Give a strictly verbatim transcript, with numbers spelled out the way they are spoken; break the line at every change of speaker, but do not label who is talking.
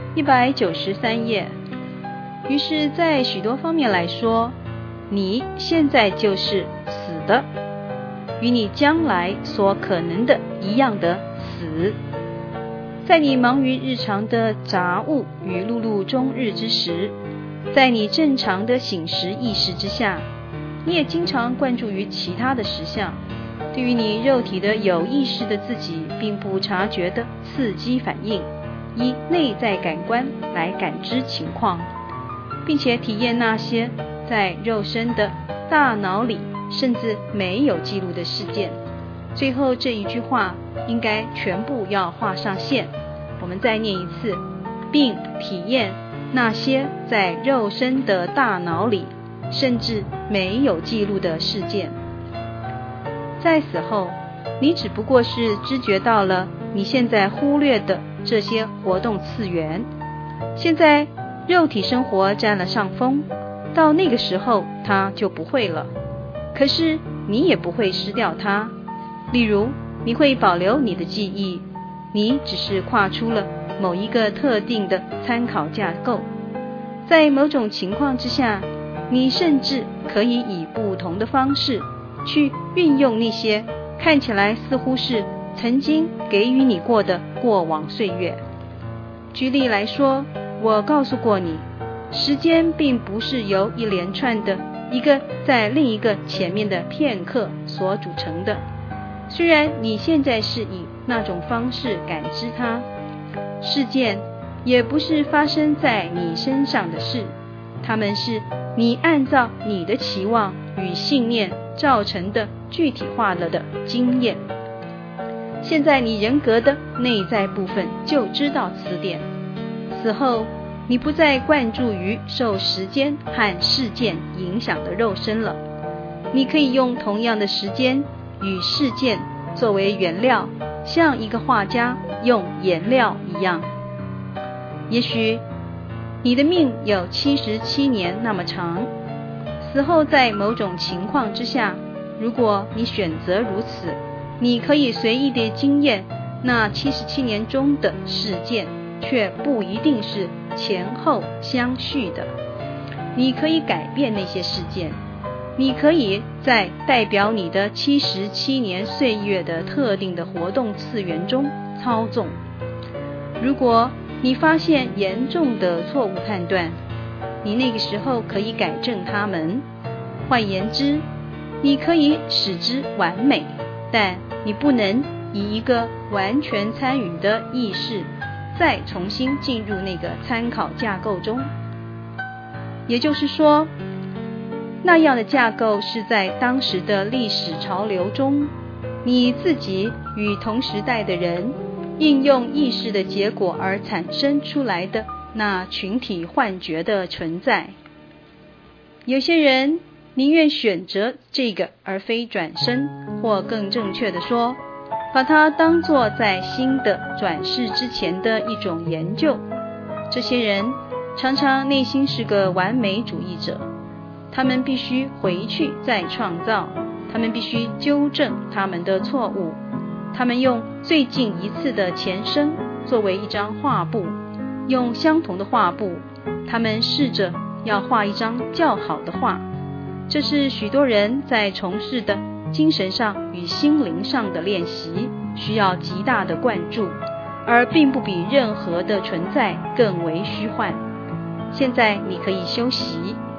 一百九十三页。于是在许多方面来说，你现在就是死的，与你将来所可能的一样的死。在你忙于日常的杂物与碌碌终日之时，在你正常的醒时意识之下，你也经常关注于其他的实相，对于你肉体的有意识的自己并不察觉的刺激反应，以内在感官来感知情况，并且体验那些在肉身的大脑里甚至没有记录的事件。最后这一句话应该全部要画上线，我们再念一次，并体验那些在肉身的大脑里甚至没有记录的事件。在死后，你只不过是知觉到了你现在忽略的这些活动次元。现在肉体生活占了上风，到那个时候它就不会了，可是你也不会失掉它。例如，你会保留你的记忆，你只是跨出了某一个特定的参考架构。在某种情况之下，你甚至可以以不同的方式去运用那些看起来似乎是曾经给予你过的过往岁月。举例来说，我告诉过你，时间并不是由一连串的一个在另一个前面的片刻所组成的，虽然你现在是以那种方式感知它。事件也不是发生在你身上的事，它们是你按照你的期望与信念造成的具体化了的经验。现在你人格的内在部分就知道此点。死后，你不再关注于受时间和事件影响的肉身了，你可以用同样的时间与事件作为原料，像一个画家用颜料一样。也许你的命有七十七年那么长，死后在某种情况之下，如果你选择如此，你可以随意地经验那七十七年中的事件，却不一定是前后相续的。你可以改变那些事件，你可以在代表你的七十七年岁月的特定的活动次元中操纵。如果你发现严重的错误判断，你那个时候可以改正它们。换言之，你可以使之完美，但你不能以一个完全参与的意识再重新进入那个参考架构中。也就是说，那样的架构是在当时的历史潮流中，你自己与同时代的人应用意识的结果而产生出来的那群体幻觉的存在。有些人宁愿选择这个而非转身，或更正确地说，把它当作在新的转世之前的一种研究。这些人常常内心是个完美主义者，他们必须回去再创造，他们必须纠正他们的错误，他们用最近一次的前身作为一张画布，用相同的画布，他们试着要画一张较好的画。这是许多人在从事的精神上与心灵上的练习，需要极大的灌注，而并不比任何的存在更为虚幻。现在你可以休息。